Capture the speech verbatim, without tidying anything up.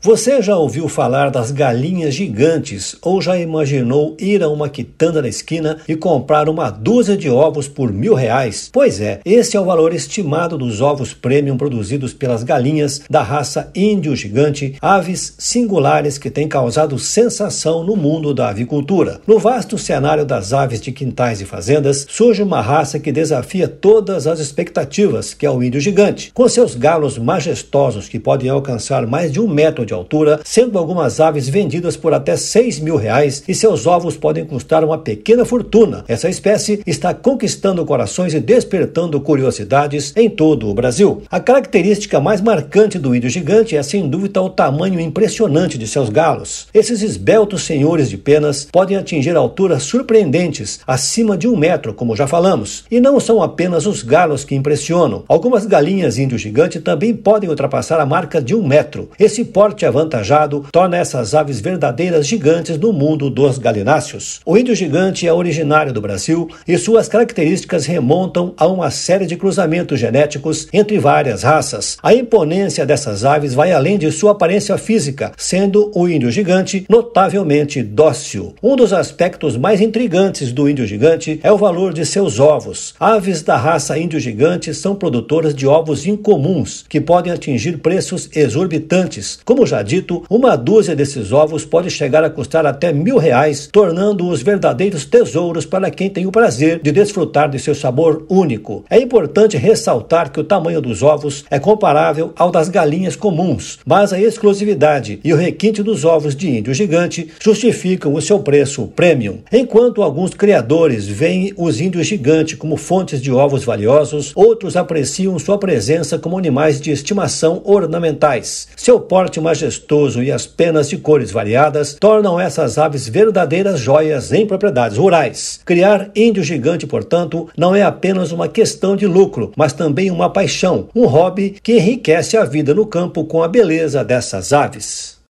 Você já ouviu falar das galinhas gigantes ou já imaginou ir a uma quitanda na esquina e comprar uma dúzia de ovos por mil reais? Pois é, esse é o valor estimado dos ovos premium produzidos pelas galinhas da raça índio gigante, aves singulares que têm causado sensação no mundo da avicultura. No vasto cenário das aves de quintais e fazendas, surge uma raça que desafia todas as expectativas, que é o índio gigante, com seus galos majestosos que podem alcançar mais de um metro de altura, sendo algumas aves vendidas por até seis mil reais e seus ovos podem custar uma pequena fortuna. Essa espécie está conquistando corações e despertando curiosidades em todo o Brasil. A característica mais marcante do índio gigante é, sem dúvida, o tamanho impressionante de seus galos. Esses esbeltos senhores de penas podem atingir alturas surpreendentes, acima de um metro, como já falamos. E não são apenas os galos que impressionam. Algumas galinhas índio gigante também podem ultrapassar a marca de um metro. Esse porte avantajado torna essas aves verdadeiras gigantes no mundo dos galináceos. O índio gigante é originário do Brasil e suas características remontam a uma série de cruzamentos genéticos entre várias raças. A imponência dessas aves vai além de sua aparência física, sendo o índio gigante notavelmente dócil. Um dos aspectos mais intrigantes do índio gigante é o valor de seus ovos. Aves da raça índio gigante são produtoras de ovos incomuns, que podem atingir preços exorbitantes. Como já dito, uma dúzia desses ovos pode chegar a custar até mil reais, tornando-os verdadeiros tesouros para quem tem o prazer de desfrutar de seu sabor único. É importante ressaltar que o tamanho dos ovos é comparável ao das galinhas comuns, mas a exclusividade e o requinte dos ovos de índio gigante justificam o seu preço premium. Enquanto alguns criadores veem os índios gigantes como fontes de ovos valiosos, outros apreciam sua presença como animais de estimação ornamentais. Seu porte majestoso e as penas de cores variadas tornam essas aves verdadeiras joias em propriedades rurais. Criar índio gigante, portanto, não é apenas uma questão de lucro, mas também uma paixão, um hobby que enriquece a vida no campo com a beleza dessas aves.